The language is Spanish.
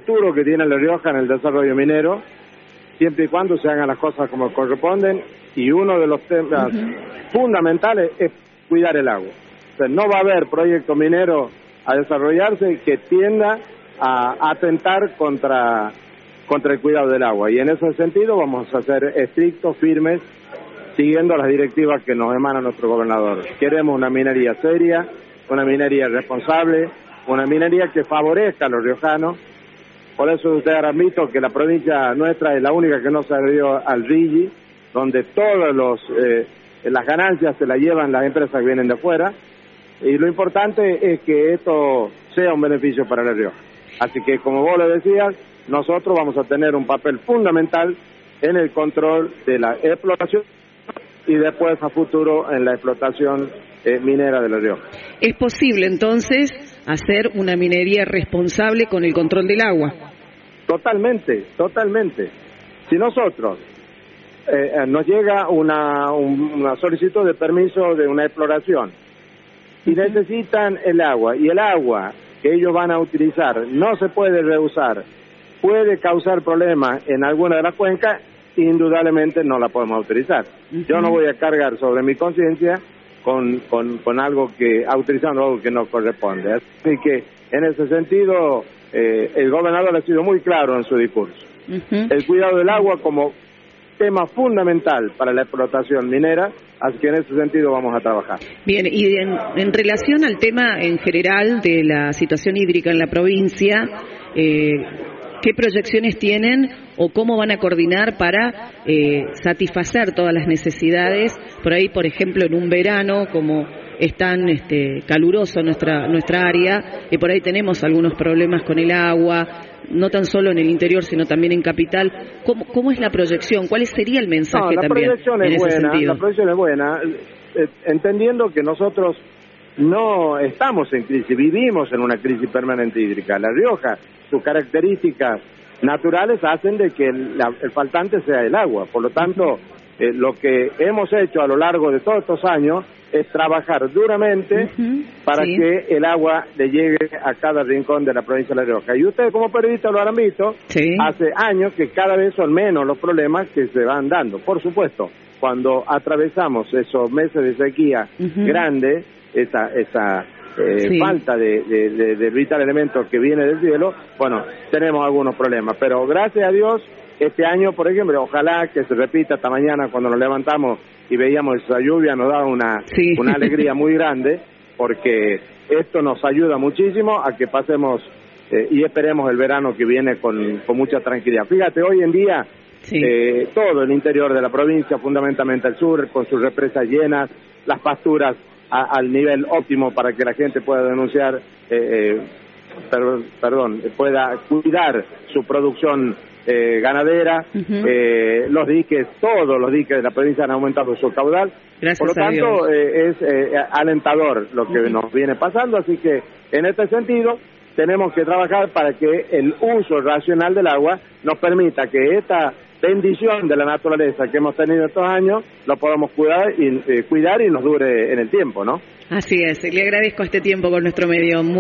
futuro que tiene La Rioja en el desarrollo minero, siempre y cuando se hagan las cosas como corresponden, y uno de los temas fundamentales es cuidar el agua. O sea, no va a haber proyecto minero a desarrollarse que tienda a atentar contra el cuidado del agua, y en ese sentido vamos a ser estrictos, firmes, siguiendo las directivas que nos emana nuestro gobernador. Queremos una minería seria, una minería responsable, una minería que favorezca a los riojanos. Por eso ustedes habrán visto que la provincia nuestra es la única que no se adherió al RIGI, donde todas las ganancias se las llevan las empresas que vienen de afuera, y lo importante es que esto sea un beneficio para La Rioja. Así que, como vos lo decías, nosotros vamos a tener un papel fundamental en el control de la explotación y después a futuro en la explotación minera de La Rioja. ¿Es posible entonces hacer una minería responsable con el control del agua? Totalmente, totalmente. Si nosotros nos llega una solicitud de permiso de una exploración y necesitan el agua, y el agua que ellos van a utilizar no se puede reusar, puede causar problemas en alguna de las cuencas, indudablemente no la podemos utilizar. Yo no voy a cargar sobre mi conciencia con algo utilizando algo que no corresponde. Así que en ese sentido el gobernador ha sido muy claro en su discurso. El cuidado del agua como tema fundamental para la explotación minera, así que en ese sentido vamos a trabajar. Bien, y en relación al tema en general de la situación hídrica en la provincia, ¿qué proyecciones tienen o cómo van a coordinar para satisfacer todas las necesidades? Por ahí, por ejemplo, en un verano como es tan caluroso nuestra área, y por ahí tenemos algunos problemas con el agua, no tan solo en el interior, sino también en capital. ¿Cómo es la proyección? ¿Cuál sería el mensaje también en ese sentido? La proyección es buena, entendiendo que nosotros no estamos en crisis, vivimos en una crisis permanente hídrica. La Rioja, sus características naturales hacen de que el faltante sea el agua. Por lo tanto, lo que hemos hecho a lo largo de todos estos años es trabajar duramente para que el agua le llegue a cada rincón de la provincia de La Rioja. Y ustedes como periodistas lo habrán visto, hace años que cada vez son menos los problemas que se van dando. Por supuesto, cuando atravesamos esos meses de sequía grande, esa falta de vital elemento que viene del cielo, bueno, tenemos algunos problemas, pero gracias a Dios, este año, por ejemplo, ojalá que se repita esta mañana cuando nos levantamos y veíamos esa lluvia, nos da una alegría muy grande, porque esto nos ayuda muchísimo a que pasemos y esperemos el verano que viene con mucha tranquilidad. Fíjate, hoy en día todo el interior de la provincia, fundamentalmente el sur, con sus represas llenas, las pasturas al nivel óptimo para que la gente pueda denunciar, pueda cuidar su producción ganadera, los diques, todos los diques de la provincia han aumentado su caudal. Gracias. Por lo tanto, es alentador lo que nos viene pasando, así que en este sentido tenemos que trabajar para que el uso racional del agua nos permita que esta bendición de la naturaleza que hemos tenido estos años lo podamos cuidar y nos dure en el tiempo, ¿no? Así es, le agradezco este tiempo con nuestro medio.